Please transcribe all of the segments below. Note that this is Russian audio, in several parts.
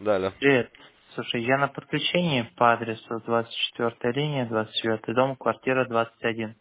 Да, алло. Привет. Слушай, я на подключении по адресу 24 линия, 29 дом, квартира 21.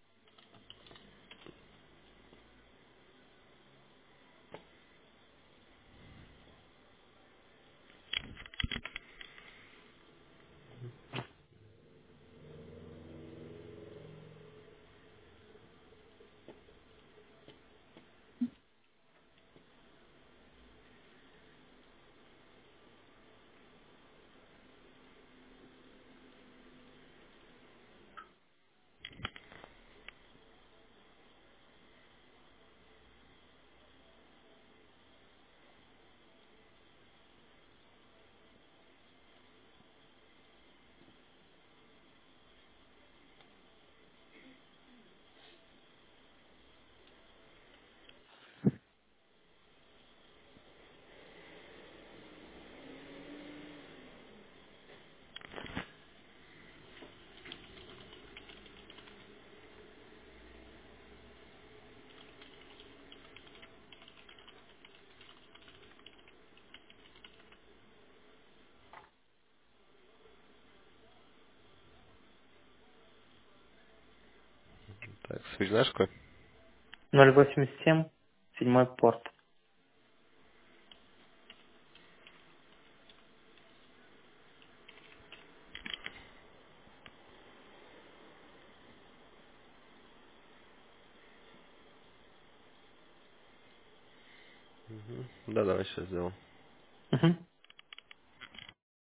Так, свич знаешь какой? 087, седьмой порт. Да, давай сейчас сделаем. Угу.